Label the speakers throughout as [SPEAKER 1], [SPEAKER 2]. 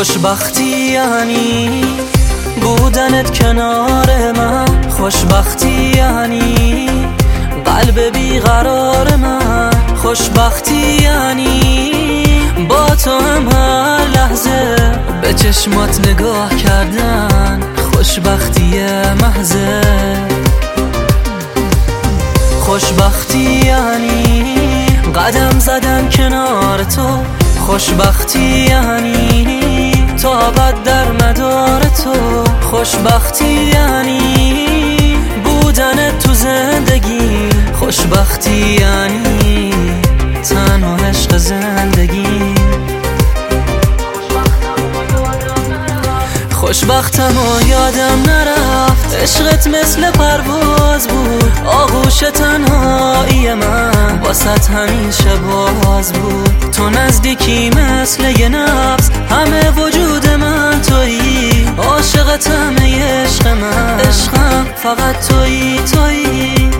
[SPEAKER 1] خوشبختی یعنی بودنت کنار من، خوشبختی یعنی قلب بیقرار من، خوشبختی یعنی با تو هم هر لحظه به چشمات نگاه کردن، خوشبختی محضه. خوشبختی یعنی قدم زدن کنار تو، خوشبختی یعنی تا ابد در مدار تو، خوشبختی یعنی بودن تو زندگی، خوشبختی یعنی تنها عشق زندگی. خوشبختم و یادم نرفت، عشقت مثل پرواز بود، آغوش تنهایی من واسط همیشه باز بود. تو نزدیکی مثل یه نفس، همه وجود من تویی، عاشقتم ای عشق من، عشقم فقط تویی تویی.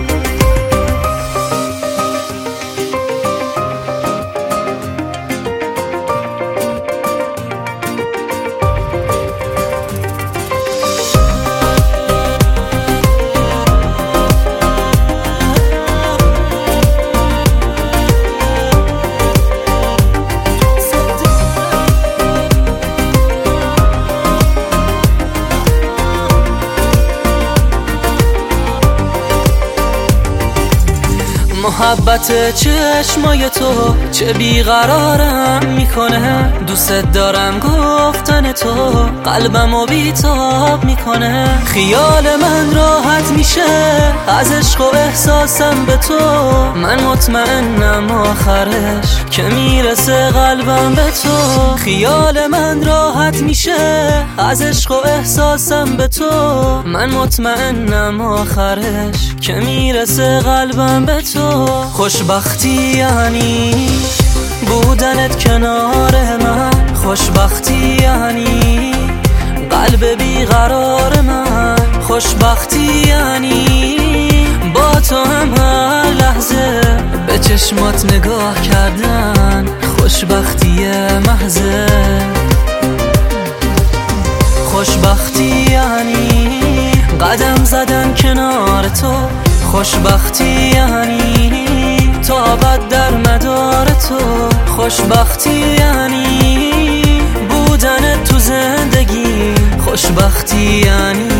[SPEAKER 1] محبت چشمای تو چه بیقرارم میکنه، دوست دارم گفتن تو قلبمو بیتاب میکنه. خیال من راحت میشه از عشق و احساسم به تو، من مطمئنم آخرش که میرسه قلبم به تو. خیال من راحت میشه از عشق و احساسم به تو، من مطمئنم آخرش که میرسه قلبم به تو. خوشبختی یعنی بودنت کنار من، خوشبختی یعنی قلب بیقرار من، خوشبختی یعنی با تو هم هر لحظه به چشمات نگاه کردن، خوشبختی محضه. خوشبختی یعنی قدم زدن کنار تو، خوشبختی یعنی تا ابد در مدار تو، خوشبختی یعنی بودن تو زندگی، خوشبختی یعنی